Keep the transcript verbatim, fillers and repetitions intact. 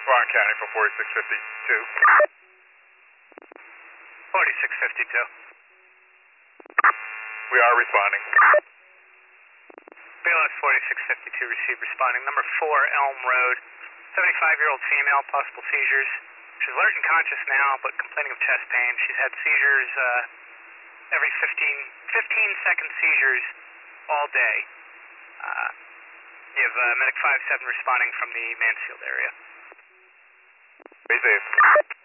Ron County for forty-six fifty-two. forty-six fifty-two. We are responding. B L S forty-six fifty-two received responding. Number four, Elm Road. seventy-five-year-old female, possible seizures. She's alert and conscious now, but complaining of chest pain. She's had seizures uh, every fifteen, fifteen second seizures all day. Uh, you have uh, Medic five seven responding from the Mansfield area. Be safe.